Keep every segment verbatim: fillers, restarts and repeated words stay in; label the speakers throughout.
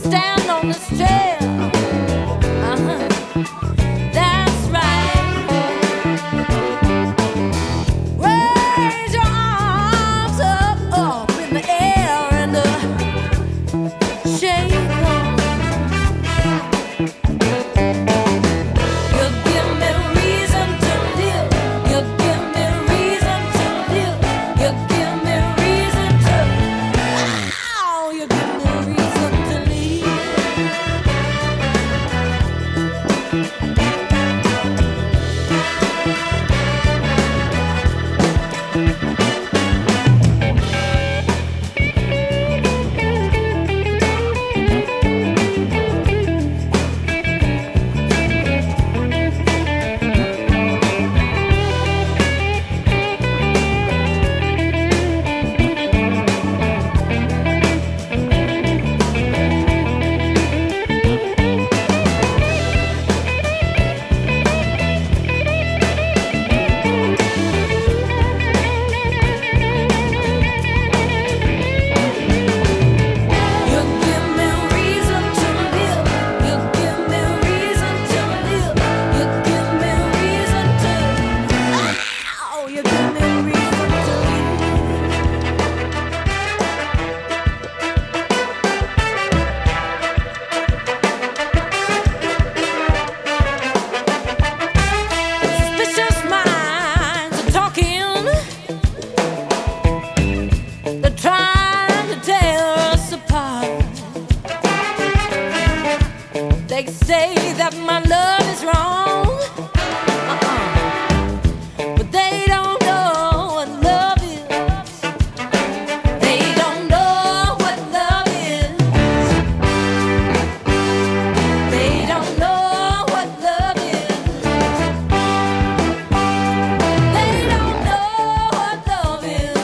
Speaker 1: stand on this chair. Uh-huh. That's right. Raise your arms up, up in the air and uh, shake them. You give me reason to live. You give me reason to live. You give me reason to. Ow, you give me reason to live. You give me reason to live. You give me reason to live. You give me reason to. Ow, you give me reason to live. Suspicious minds are talking. They're trying to tear us apart. They say that my love is wrong, uh-uh. But they don't know what love is. They don't know what love is. They don't know what love is. They don't know what love is.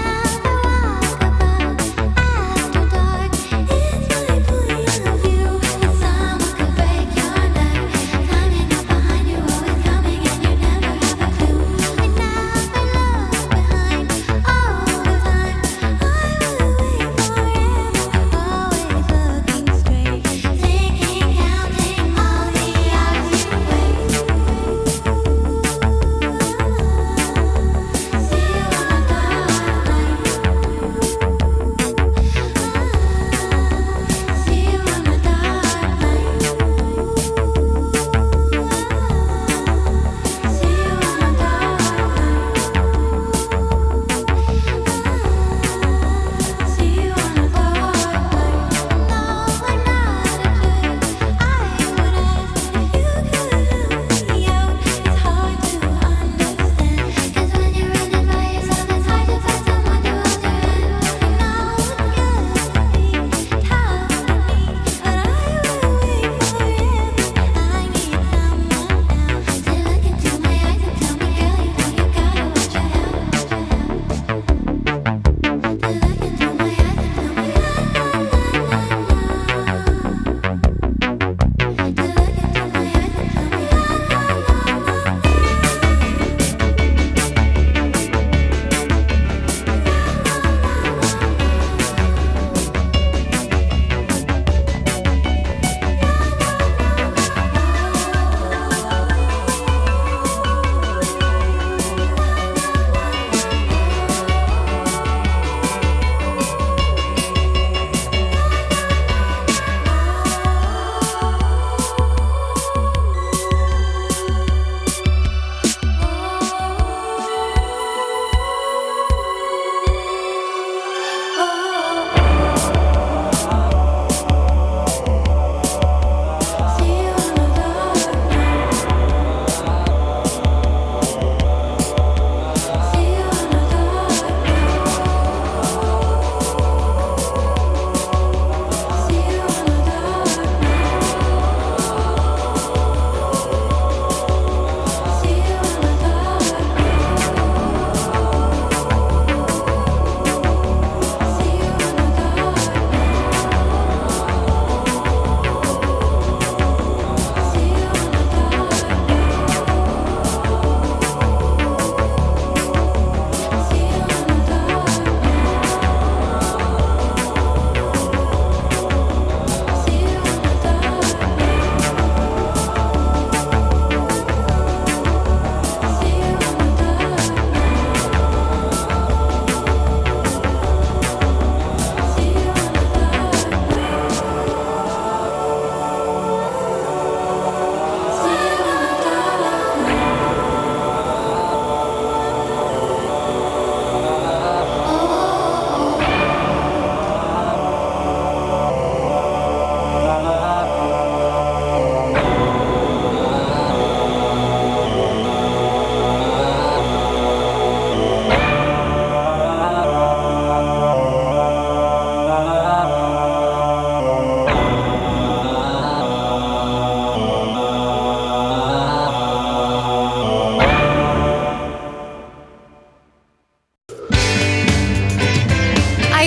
Speaker 2: After dark, it's really, really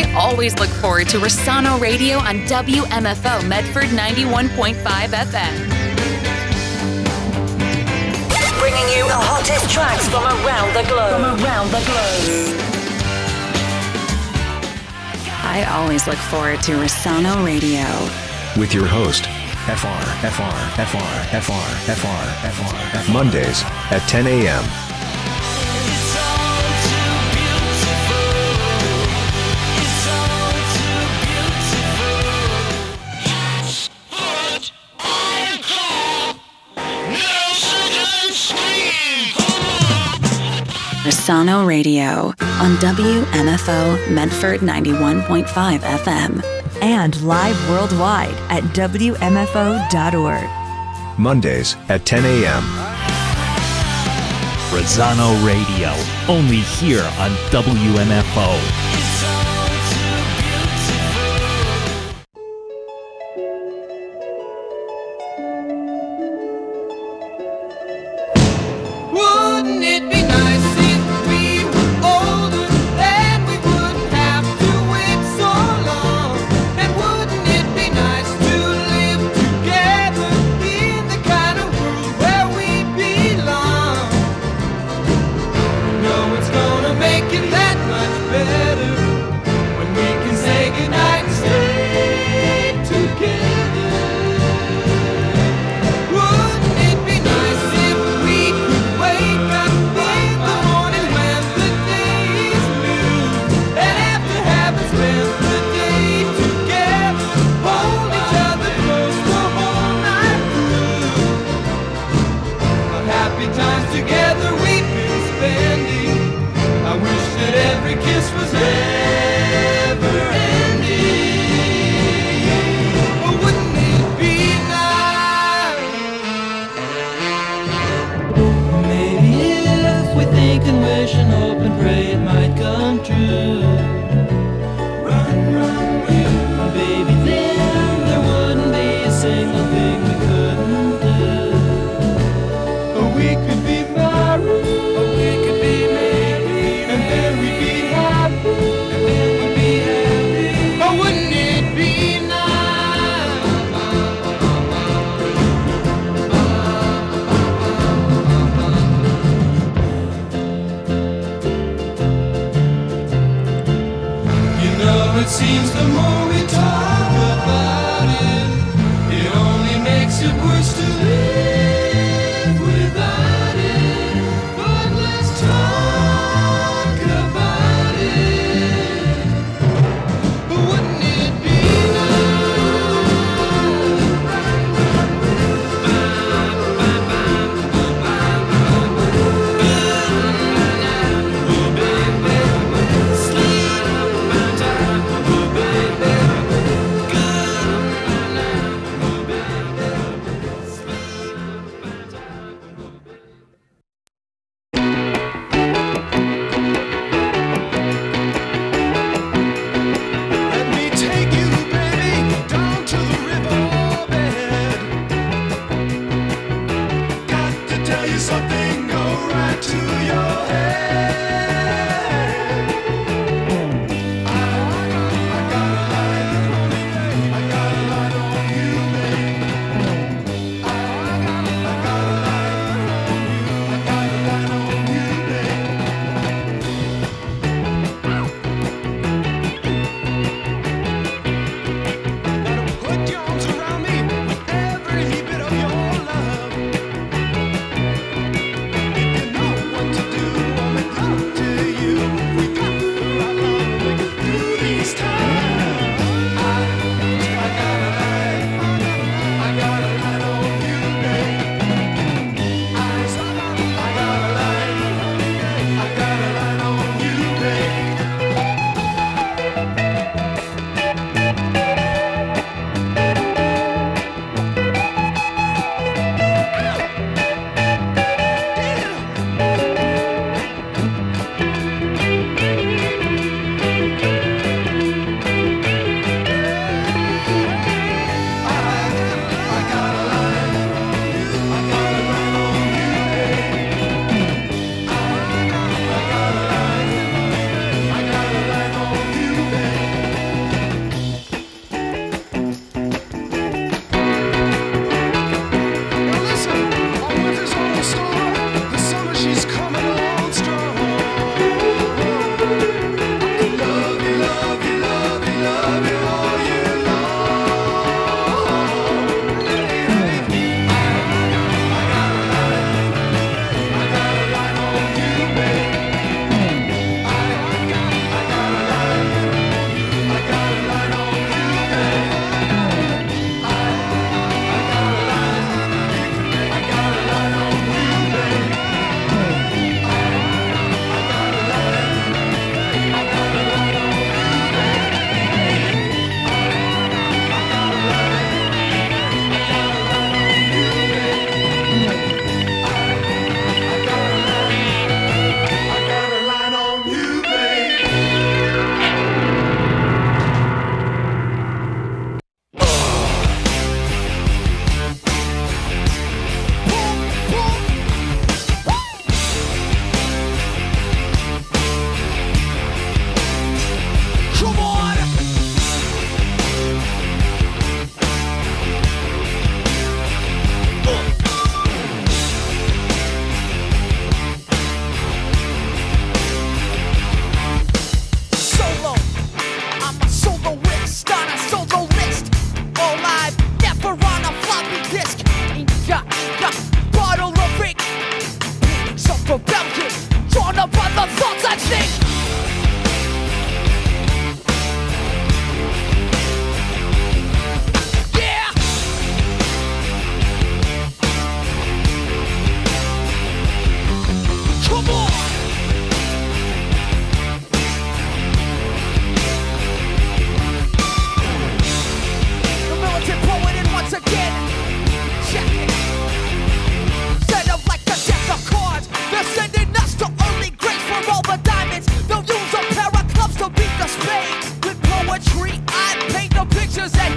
Speaker 2: I always look forward to Rossano Radio on W M F O Medford ninety-one point five F M.
Speaker 3: Bringing you the hottest tracks from around the globe. From around the globe.
Speaker 4: I always look forward to Rossano Radio.
Speaker 5: With your host, F R, F R, F R, F R, F R, F R, F R. Mondays at ten a.m.
Speaker 4: Rossano Radio on W M F O Medford ninety-one point five F M.
Speaker 6: And live worldwide at W M F O dot org.
Speaker 5: Mondays at ten a.m.
Speaker 7: Rossano Radio, only here on W M F O.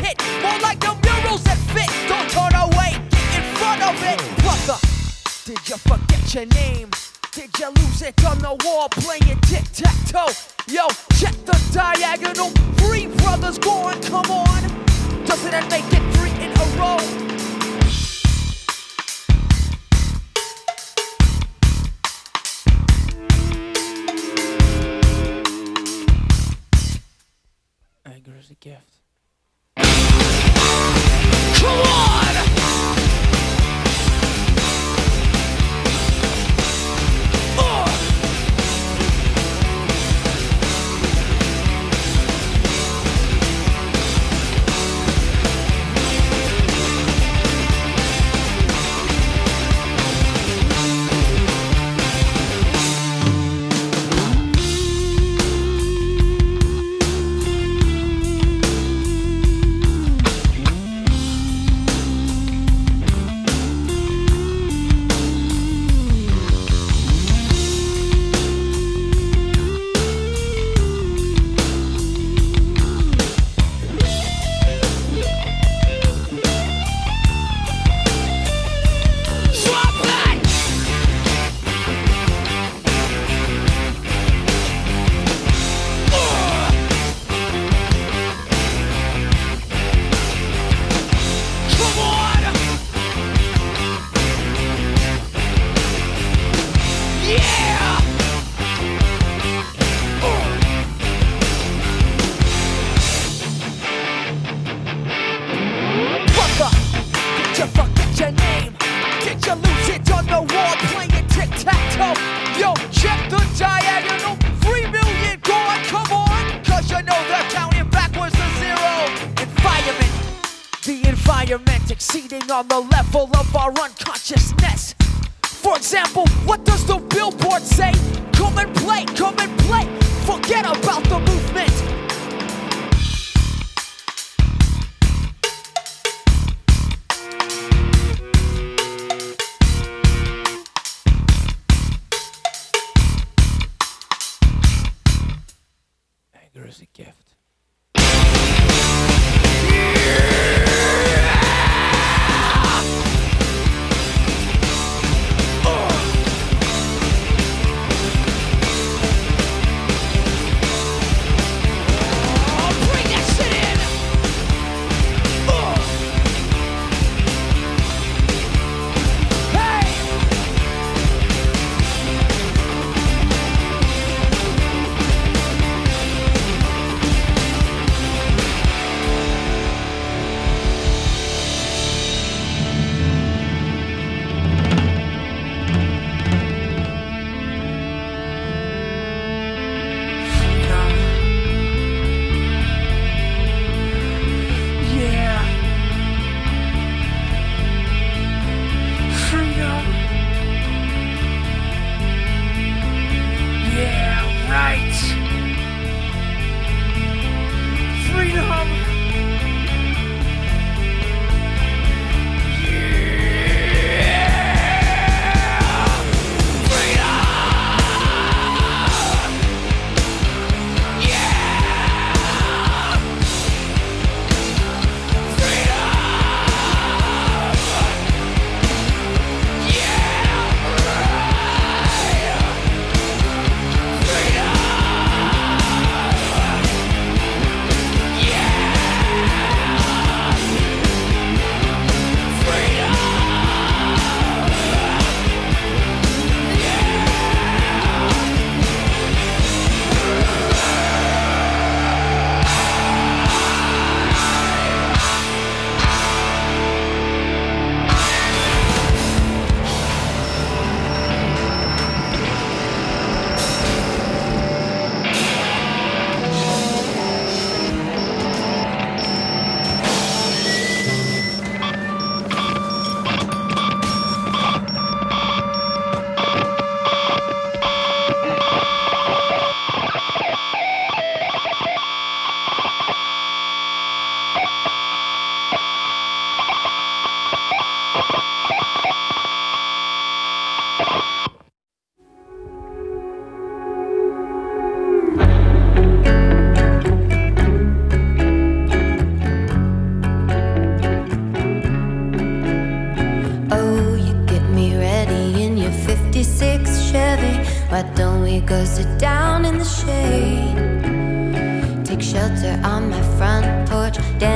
Speaker 8: hit. More like the murals that fit. Don't turn away, get in front of it. Brother, did you forget your name? Did you lose it on the wall playing tic-tac-toe? Yo, check the diagonal. Three brothers going, come on. Doesn't that make it three in a row? Anger is a gift. Come on! Uh. On the level of our unconsciousness. For example, what does the billboard say? Come and play, come and play. Forget about the movement. Anger is a gift.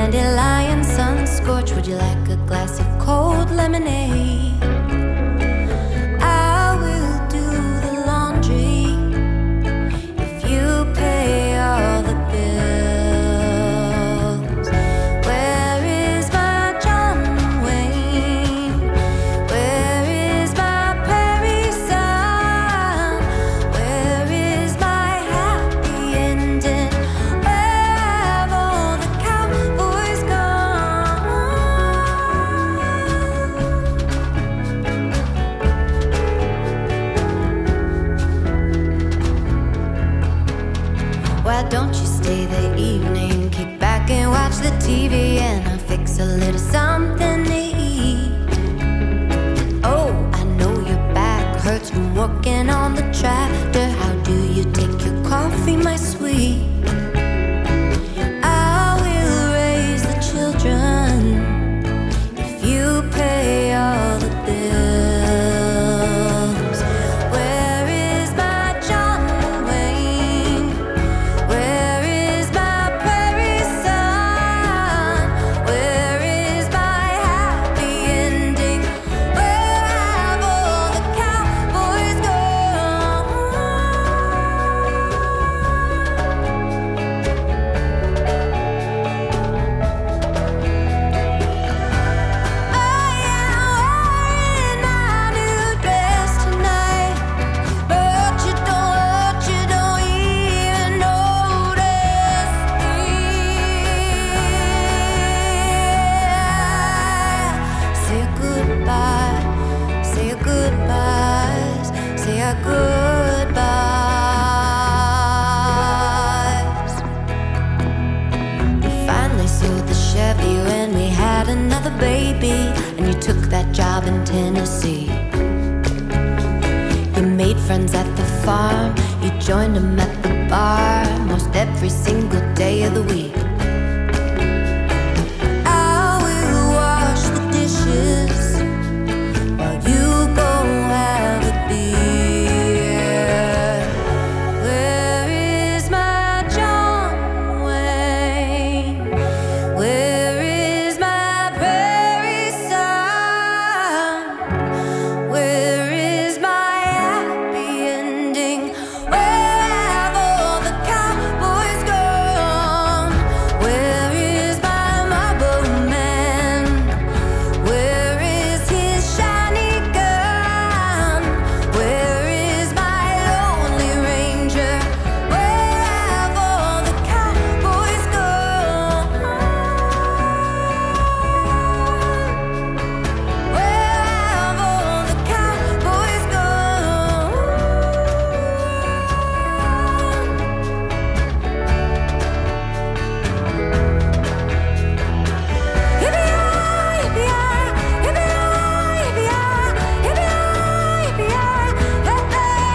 Speaker 9: dandelion sun scorched. Would you like a glass of cold lemonade? I will do the laundry if you pay all the bills. Where is my John Wayne? Where is my Prairie Sun? Where is my happy ending? Where have all the cowboys gone? Why don't you stay the evening, kick back and watch the T V, and I'll fix a little something to eat. Oh, I know your back hurts from working on the tractor. How do you take your coffee, my sweet? I will raise the children if you pay all the bills. Where is my John Wayne? Where is my Prairie Sun? Where is my happy ending? Where have all the cowboys gone? I am wearing my new dress tonight, but you don't, you don't even notice me. Say goodbye, say your goodbyes, say our goodbyes. We finally sold the Chevy when we had another baby, and you took that job in Tennessee. You made friends at the farm, you joined them at the bar most every single day of the week. I will wash the dishes while you go have a beer. Where is my John Wayne? Where is my Prairie Sun? Where is my happy ending? Where have all the cowboys gone? Where is my Marlboro Man? Where is his shiny gun? Where is my Lonely Ranger? Where have all the cowboys gone? Where have all the cowboys gone? Yippee-yi, yippee-yi, yippee-yi, yippee-yi, yippee-yi,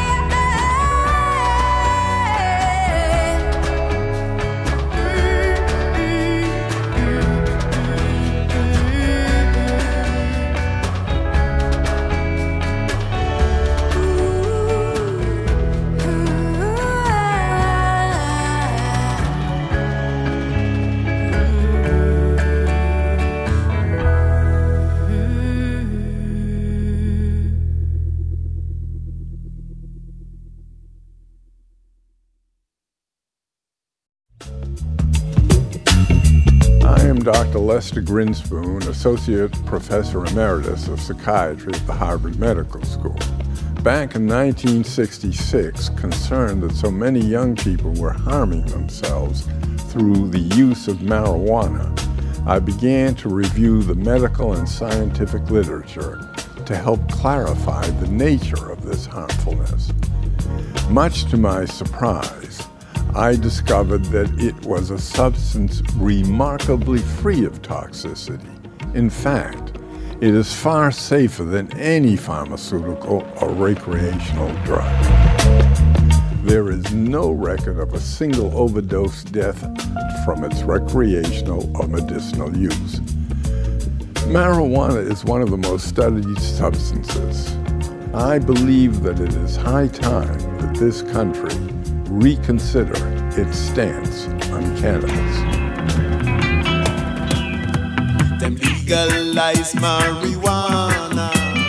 Speaker 10: I am Doctor Lester Grinspoon, Associate Professor Emeritus of Psychiatry at the Harvard Medical School. Back in nineteen sixty-six, concerned that so many young people were harming themselves through the use of marijuana, I began to review the medical and scientific literature to help clarify the nature of this harmfulness. Much to my surprise, I discovered that it was a substance remarkably free of toxicity. In fact, it is far safer than any pharmaceutical or recreational drug. There is no record of a single overdose death from its recreational or medicinal use. Marijuana is one of the most studied substances. I believe that it is high time that this country reconsider its stance on cannabis.
Speaker 11: legalize marijuana.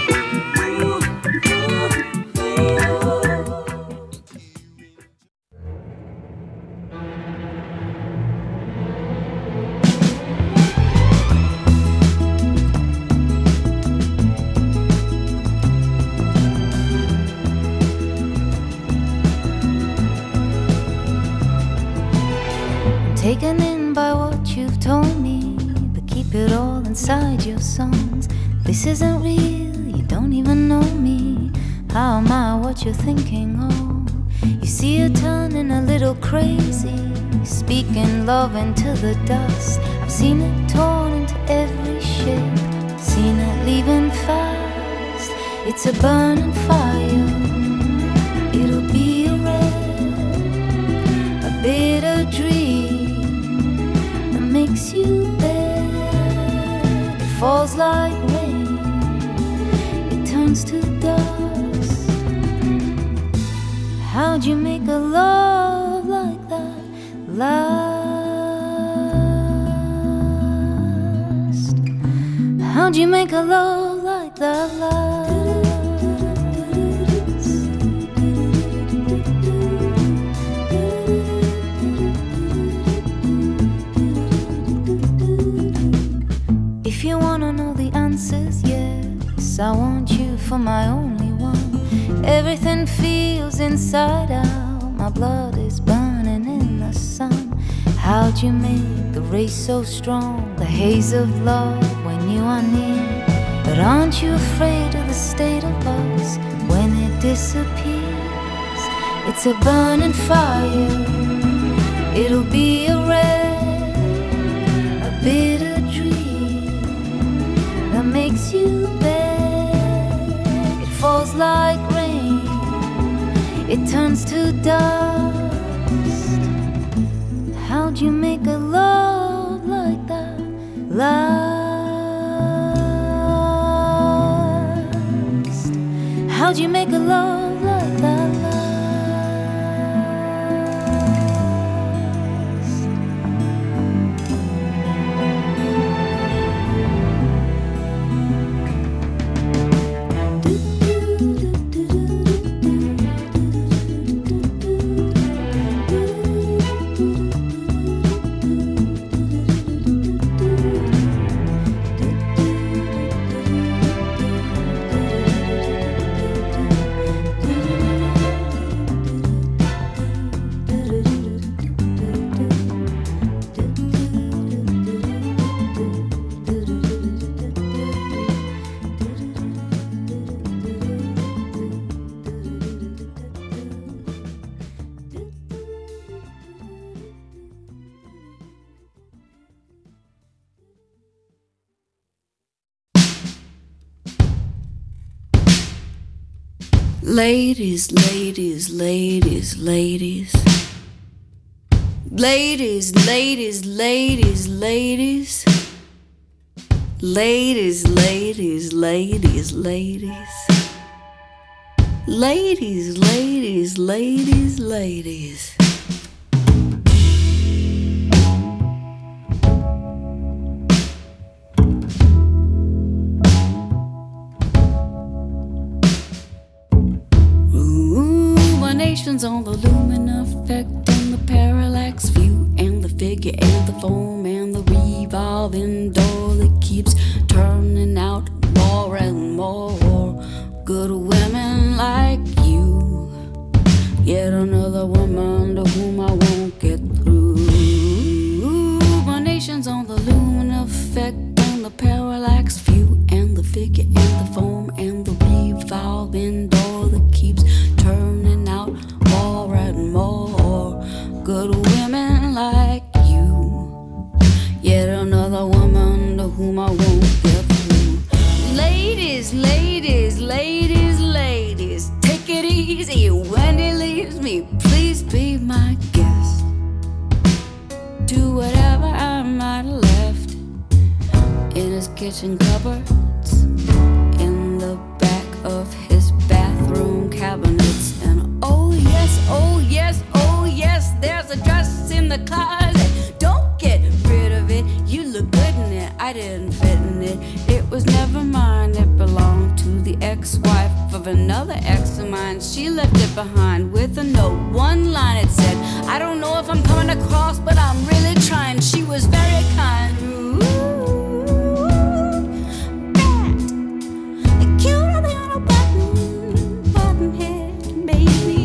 Speaker 9: Taken in by what you've told me, but keep it all inside your songs. This isn't real, you don't even know me. How am I what you're thinking of? You see her turning a little crazy, speaking love into the dust. I've seen it torn into every shape, seen it leaving fast. It's a burning fire, it'll be a red, a bitter dream makes you bad. It falls like rain, it turns to dust. How'd you make a love like that last? How'd you make a love like that last? If you wanna know the answers, yes, I want you for my only one. Everything feels inside out, my blood is burning in the sun. How'd you make the race so strong, the haze of love when you are near? But aren't you afraid of the state of us when it disappears? It's a burning fire, it'll be a red, a bitter dream that makes you bad. It falls like rain, it turns to dust. How'd you make a love like that last? How'd you make a love like that last?
Speaker 12: Ladies, ladies, ladies, ladies. Ladies, ladies, ladies, ladies. Ladies, ladies, ladies, ladies. Ladies, ladies, ladies, ladies. On the lumen effect and the parallax view and the figure and the foam and the revolving door that keeps turning out more and more good women like you. Yet another woman to whom I won't get through. My nation's on the lumen effect and the parallax view and the figure and the foam and the revolving door that keeps turning out more and more good women like you. Yet another woman to whom I won't get through. Ladies, ladies, ladies, ladies, take it easy when he leaves me. Please be my guest. Do whatever I might have left in his kitchen cupboards, in the back of his bathroom cabinets. And oh yes, oh yes, oh yes, there's a dress in the closet. Don't get rid of it, you look good in it. I didn't fit in it. It was never mine, it belonged to the ex-wife of another ex of mine. She left it behind with a note, one line it said, I don't know if I'm coming across, but I'm really trying. She was very kind. Ooh, that, cuter than a button, button head, baby.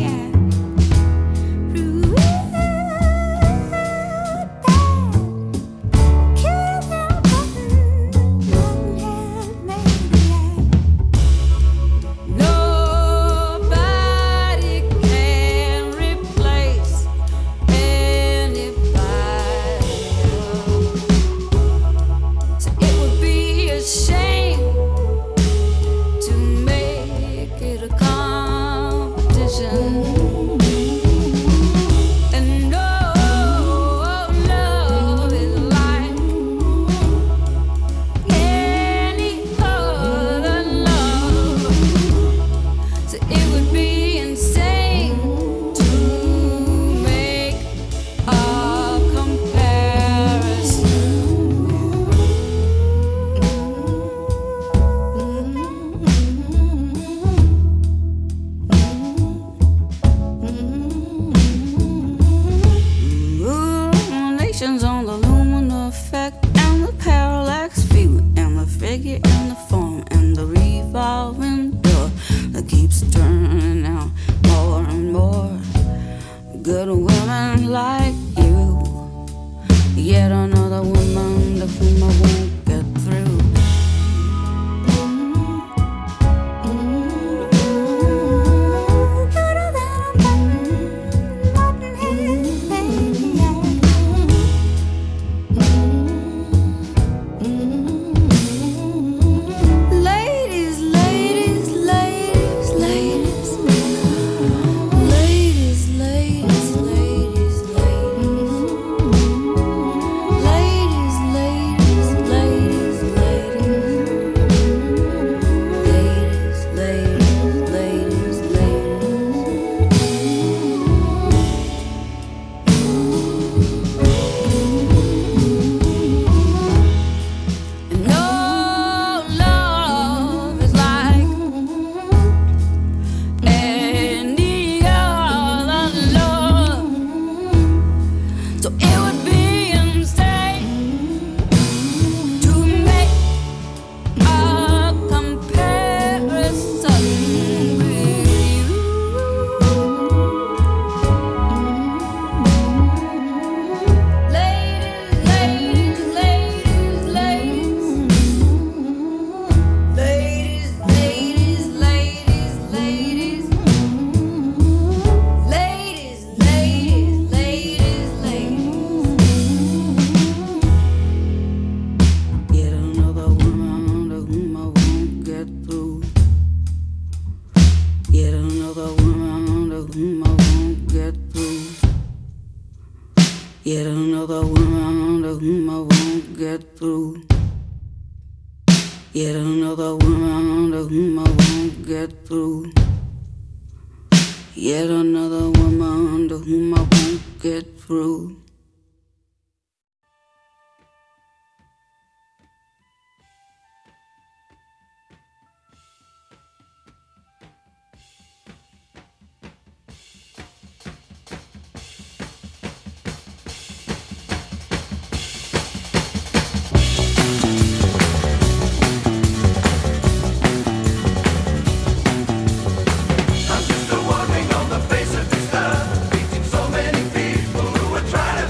Speaker 13: Yet another woman to whom I won't get through. Yet another woman to whom I won't get through. Yet another woman to whom I won't get through.
Speaker 14: Trying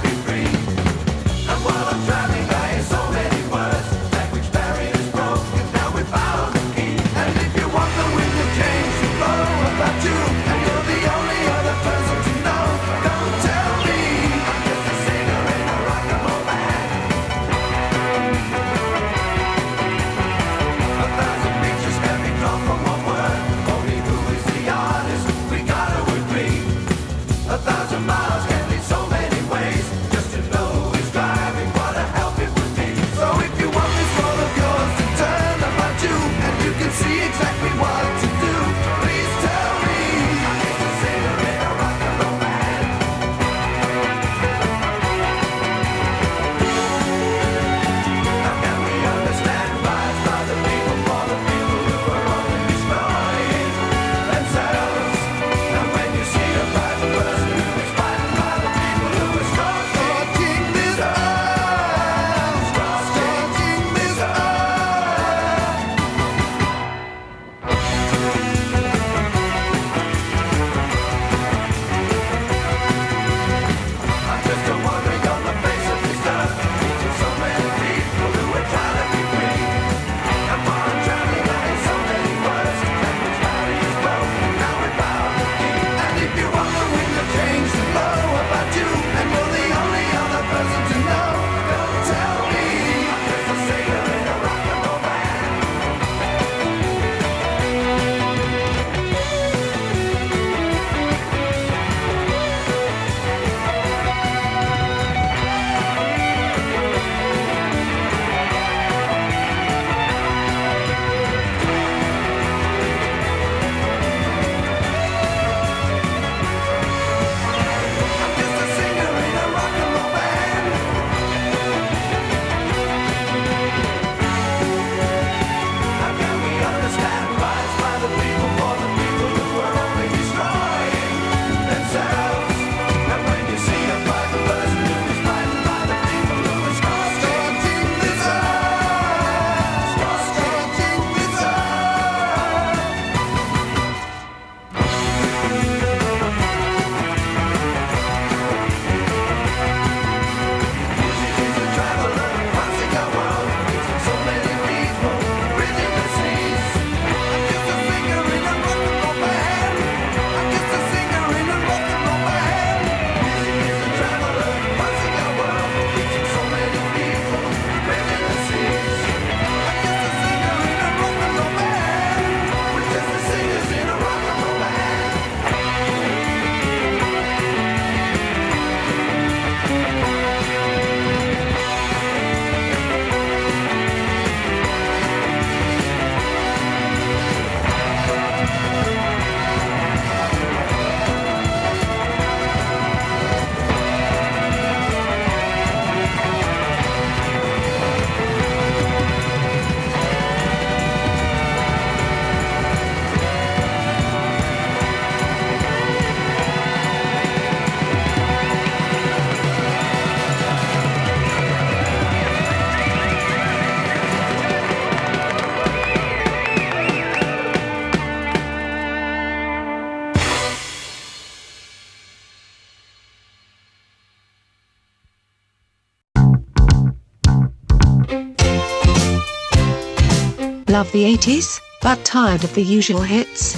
Speaker 14: Love the eighties, but tired of the usual hits?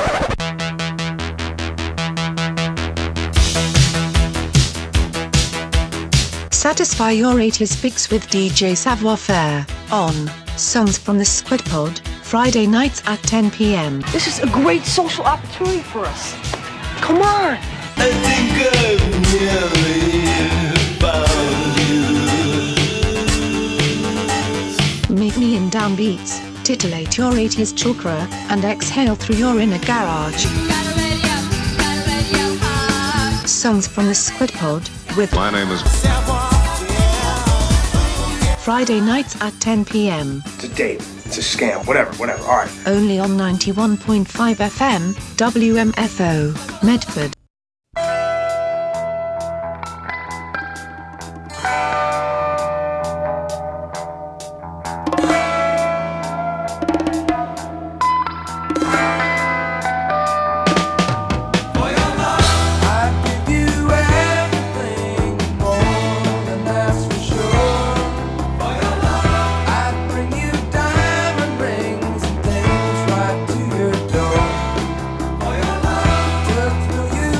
Speaker 14: Satisfy your eighties fix with D J Savoir Faire on Songs from the Squid Pod, Friday nights at ten p.m.
Speaker 8: This is a great social opportunity for us. Come on!
Speaker 11: I think I've nearly found you.
Speaker 14: Meet me in downbeats, titillate your eighties chakra, and exhale through your inner garage. Songs from the Squid Pod with
Speaker 15: My name is
Speaker 14: Friday nights at ten p.m.
Speaker 16: It's a date. It's a scam. Whatever, whatever. All right.
Speaker 14: Only on ninety-one point five F M, W M F O, Medford.
Speaker 17: Just know you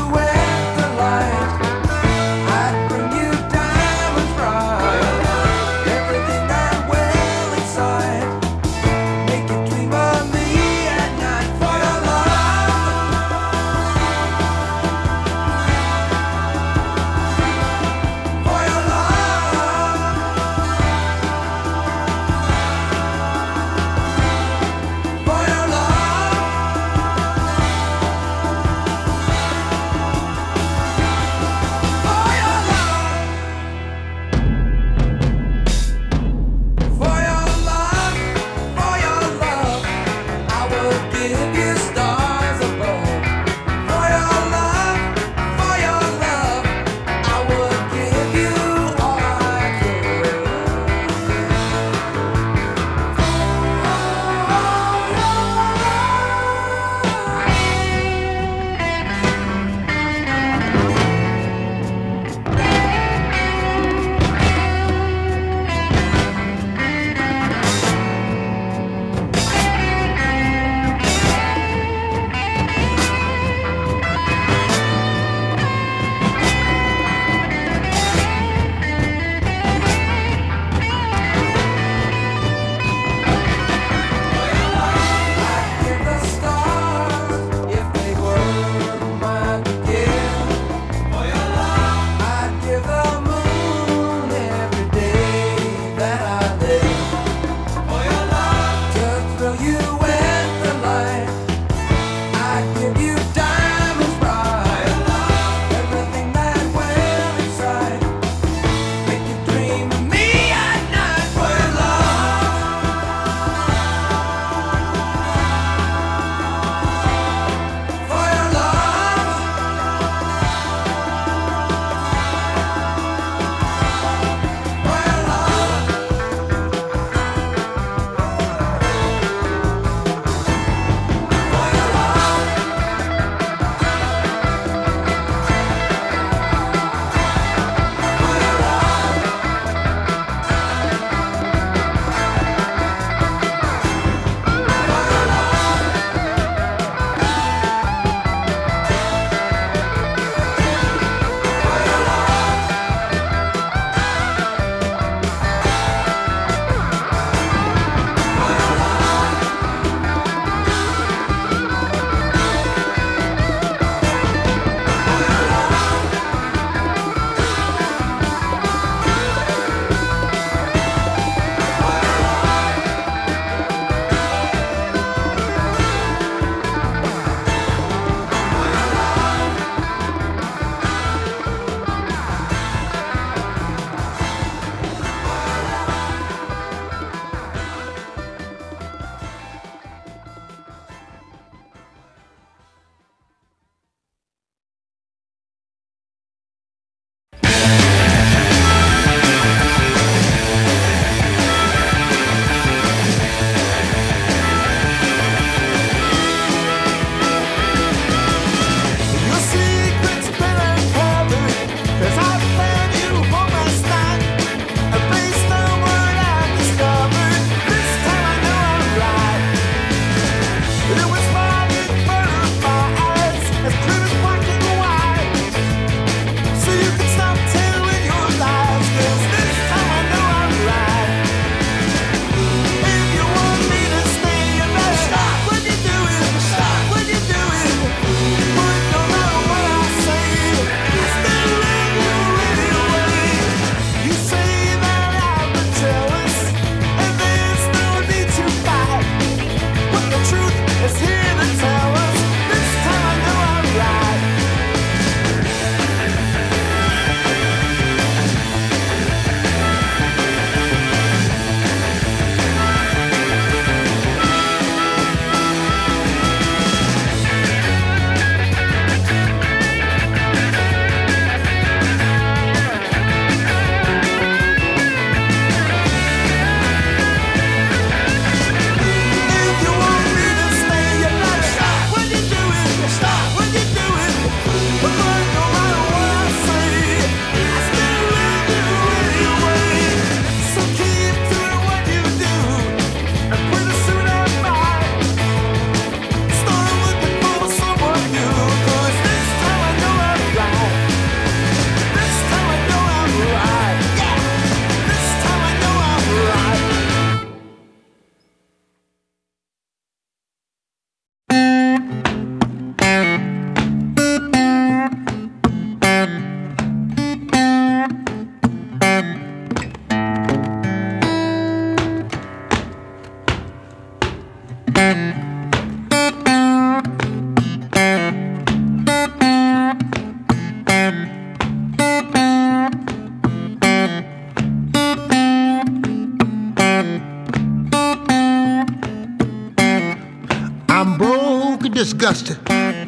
Speaker 15: I'm broke and disgusted,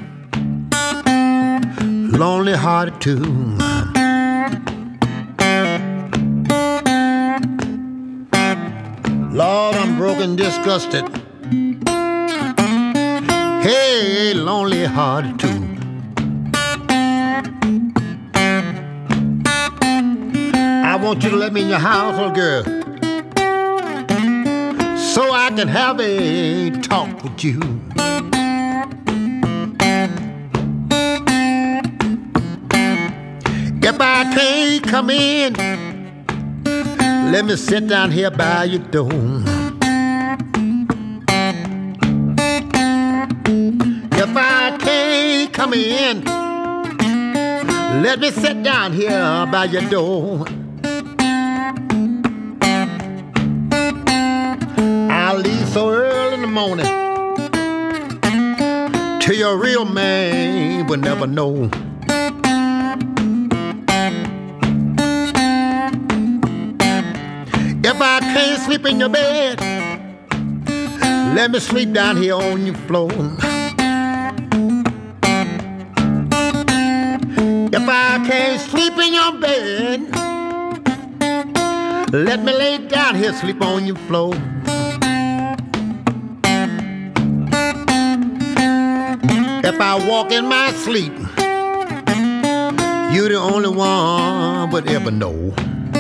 Speaker 15: lonely hearted too. Lord, I'm broke and disgusted, hey, lonely hearted too. I want you to let me in your house, little girl, so I can have a talk with you. If I can't come in, let me sit down here by your door. If I can't come in, let me sit down here by your door. I'll leave so early in the morning till your real man will never know. If I can't sleep in your bed, let me sleep down here on your floor. If I can't sleep in your bed, let me lay down here, sleep on your floor. If I walk in my sleep, you're the only one would ever know.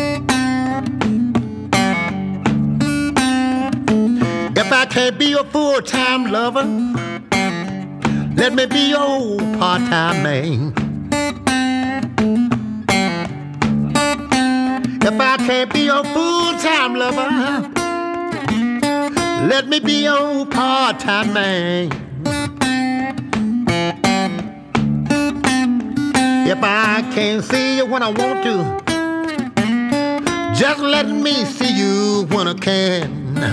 Speaker 15: If I can't be your full-time lover, let me be your part-time man. If I can't be your full-time lover, let me be your part-time man. If I can't see you when I want to, just let me see you when I can.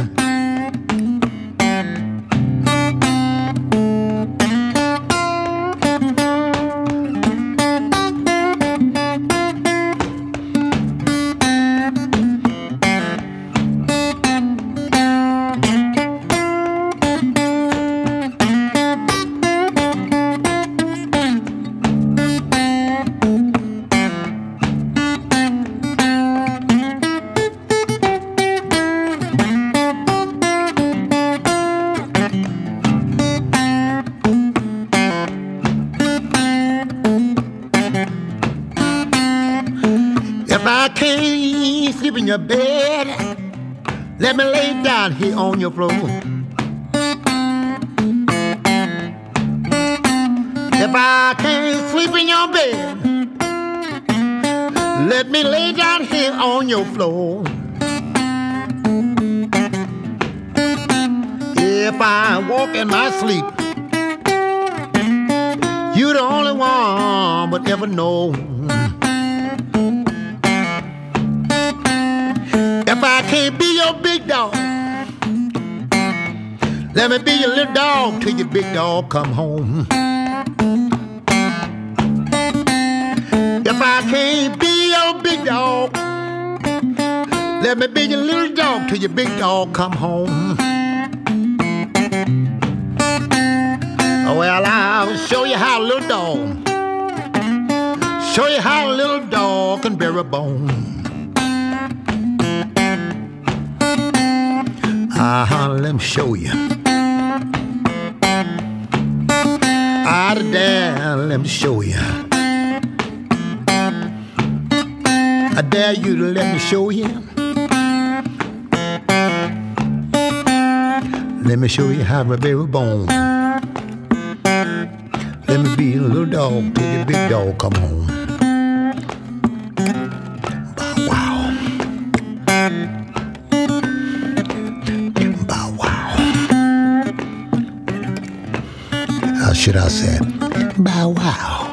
Speaker 15: In your bed, let me lay down here on your floor. If I can't sleep in your bed, let me lay down here on your floor. If I walk in my sleep, you're the only one would ever know. If I can't be your big dog, let me be your little dog till your big dog come home. If I can't be your big dog, let me be your little dog till your big dog come home. Well, I'll show you how a little dog, show you how a little dog can bear a bone. Uh-huh, let me show you. Out of there, let me show you. I dare you to let me show you. Let me show you how to bear a bone. Let me be a little dog till the big dog come home. Wow. Should I say, bow wow.